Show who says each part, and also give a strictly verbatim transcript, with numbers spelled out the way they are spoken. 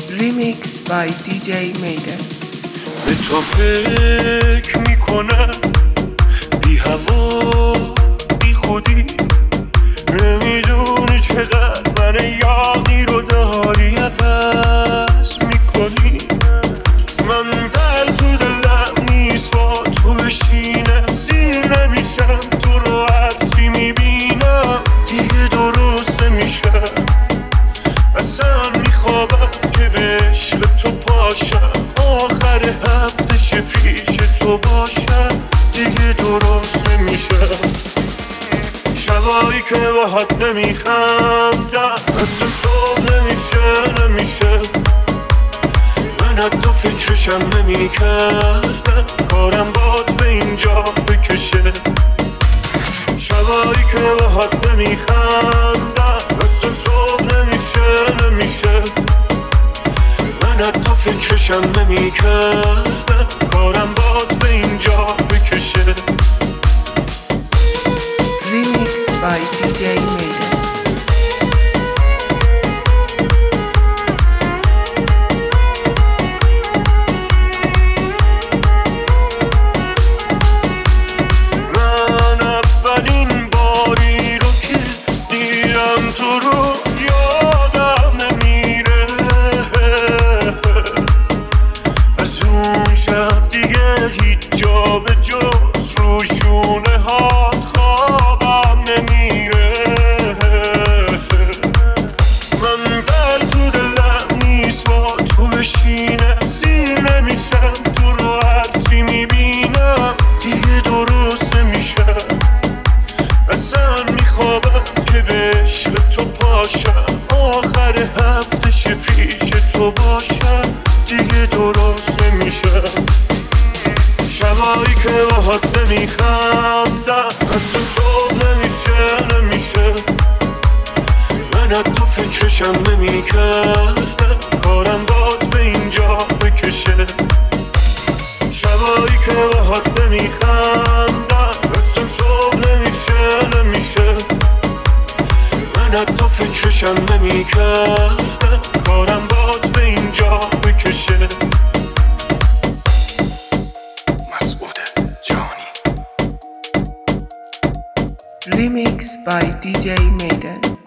Speaker 1: Remix by دی جی میدن.
Speaker 2: به تو فکر میکنم بی هوا بی خودی، نمیدونی چقدر من یاقی رو داری عوض میکنی. من دل تو دلم نیست با تو بشینم، سیر نمیشم تو رو هرچی میبینم دیگه درست نمیشم. اصلا میخوابم که به عشق تو پاشم، آخر هفته پیش تو باشم دیگه درست نمیشم. شبایی که باهات نمیخندم اصلا صبح نمیشه نمیشه. من حتی فکرشم نمیکردم کارم باد به اینجا بکشه. شبایی که باهات نمیخندم اصلا صبح نمیشه نمیشه. من حتی فکرشم نمیکردم کارم باد به اینجا بکشه.
Speaker 1: Remix by دی جی میدن.
Speaker 2: من اولین باری رو که دیدم تو رو یادم نمیره. از اون شب دیگه هیچ جا به جز رو شونه هات خوابم نمیره. من دل تو دلم نیست با تو بشینم، سیر نمیشم تو رو هرچی میبینم دیگه درست نمیشم. اصلا میخوابم که به عشق تو پاشم، آخر هفته پیش تو باشم دیگه درست نمیشم. شبایی که باهات نمیخندم اصلا صبح نمیشه نمیشه. من حتی فکرشم نمیکردم کارم باد به اینجا بکشه. شبایی که باهات نمیخندم اصلا صبح نمیشه نمیشه. من حتی فکرشم نمیکردم کارم باد به اینجا بکشه. مسعود جانی.
Speaker 1: Remix by دی جی میدن.